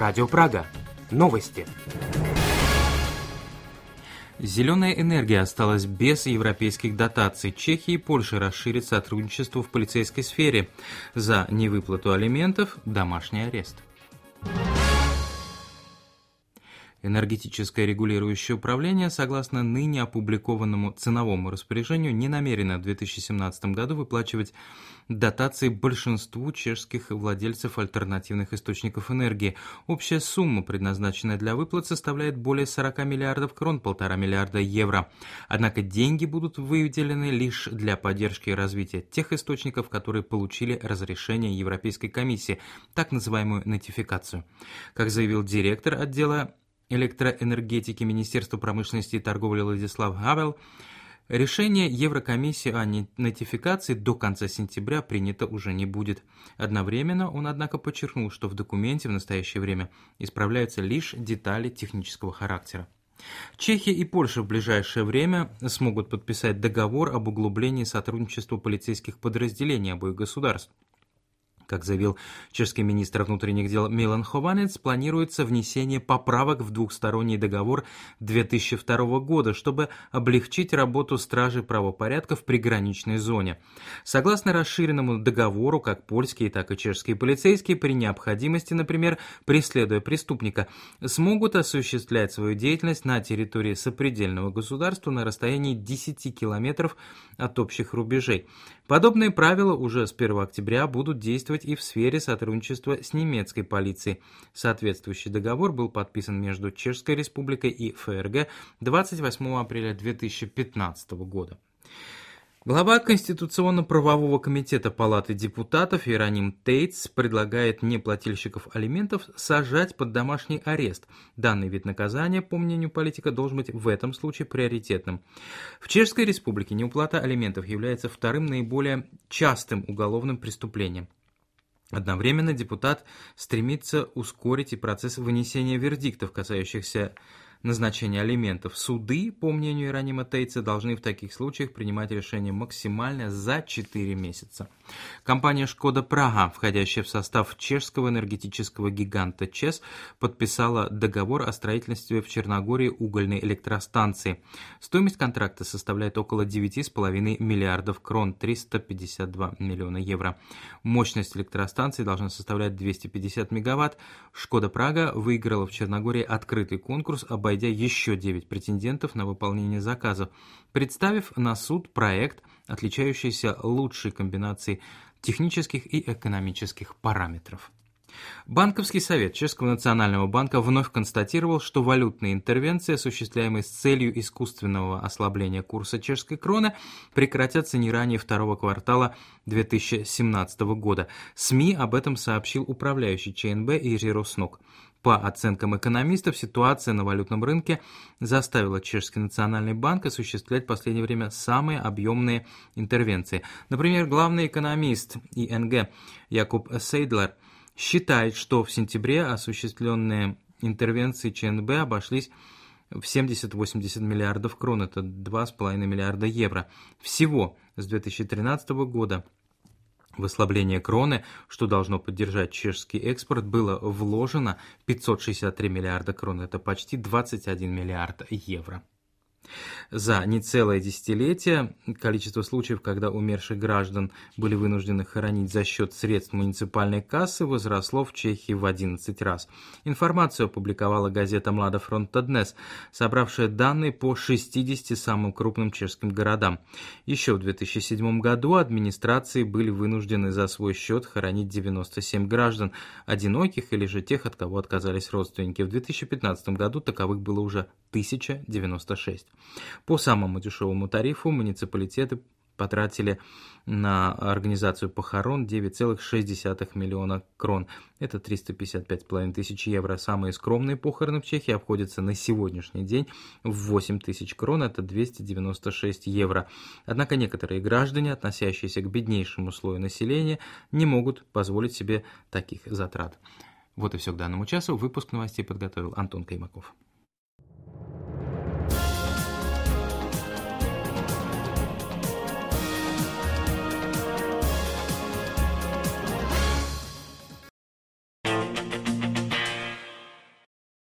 Радио Прага. Новости. Зеленая энергия осталась без европейских дотаций. Чехия и Польша расширят сотрудничество в полицейской сфере. За невыплату алиментов – домашний арест. Энергетическое регулирующее управление, согласно ныне опубликованному ценовому распоряжению, не намерено в 2017 году выплачивать дотации большинству чешских владельцев альтернативных источников энергии. Общая сумма, предназначенная для выплат, составляет более 40 миллиардов крон, 1,5 миллиарда евро. Однако деньги будут выделены лишь для поддержки и развития тех источников, которые получили разрешение Европейской комиссии, так называемую нотификацию. Как заявил директор отдела электроэнергетики Министерства промышленности и торговли Владислав Гавел, решение Еврокомиссии о нотификации до конца сентября принято уже не будет. Одновременно он, однако, подчеркнул, что в документе в настоящее время исправляются лишь детали технического характера. Чехия и Польша в ближайшее время смогут подписать договор об углублении сотрудничества полицейских подразделений обоих государств. Как заявил чешский министр внутренних дел Милан Хованец, планируется внесение поправок в двухсторонний договор 2002 года, чтобы облегчить работу стражей правопорядка в приграничной зоне. Согласно расширенному договору, как польские, так и чешские полицейские при необходимости, например, преследуя преступника, смогут осуществлять свою деятельность на территории сопредельного государства на расстоянии 10 километров от общих рубежей. Подобные правила уже с 1 октября будут действовать и в сфере сотрудничества с немецкой полицией. Соответствующий договор был подписан между Чешской Республикой и ФРГ 28 апреля 2015 года. Глава Конституционно-правового комитета Палаты депутатов Иероним Тейц предлагает неплательщиков алиментов сажать под домашний арест. Данный вид наказания, по мнению политика, должен быть в этом случае приоритетным. В Чешской Республике неуплата алиментов является вторым наиболее частым уголовным преступлением. Одновременно депутат стремится ускорить и процесс вынесения вердиктов, касающихся назначения алиментов. Суды, по мнению Иеронима Тейца, должны в таких случаях принимать решение максимально за 4 месяца. Компания «Шкода Прага», входящая в состав чешского энергетического гиганта ЧЕС, подписала договор о строительстве в Черногории угольной электростанции. Стоимость контракта составляет около 9,5 миллиардов крон, 352 миллиона евро. Мощность электростанции должна составлять 250 мегаватт. «Шкода Прага» выиграла в Черногории открытый конкурс, обойдя еще 9 претендентов на выполнение заказов, представив на суд проект, отличающийся лучшей комбинацией технических и экономических параметров. Банковский совет Чешского национального банка вновь констатировал, что валютные интервенции, осуществляемые с целью искусственного ослабления курса чешской кроны, прекратятся не ранее второго квартала 2017 года. СМИ об этом сообщил управляющий ЧНБ Ири Роснок. По оценкам экономистов, ситуация на валютном рынке заставила Чешский национальный банк осуществлять в последнее время самые объемные интервенции. Например, главный экономист ИНГ Якуб Сейдлер считает, что в сентябре осуществленные интервенции ЧНБ обошлись в 70-80 миллиардов крон, это 2,5 миллиарда евро. Всего с 2013 года в ослабление кроны, что должно поддержать чешский экспорт, было вложено 563 миллиарда крон, это почти 21 миллиард евро. За нецелое десятилетие количество случаев, когда умерших граждан были вынуждены хоронить за счет средств муниципальной кассы, возросло в Чехии в 11 раз. Информацию опубликовала газета «Млада Фронта Днес», собравшая данные по 60 самым крупным чешским городам. Еще в 2007 году администрации были вынуждены за свой счет хоронить 97 граждан, одиноких или же тех, от кого отказались родственники. В 2015 году таковых было уже 1096. По самому дешевому тарифу муниципалитеты потратили на организацию похорон 9,6 миллиона крон. Это 355,5 тысяч евро. Самые скромные похороны в Чехии обходятся на сегодняшний день в 8 тысяч крон. Это 296 евро. Однако некоторые граждане, относящиеся к беднейшему слою населения, не могут позволить себе таких затрат. Вот и все к данному часу. Выпуск новостей подготовил Антон Каймаков.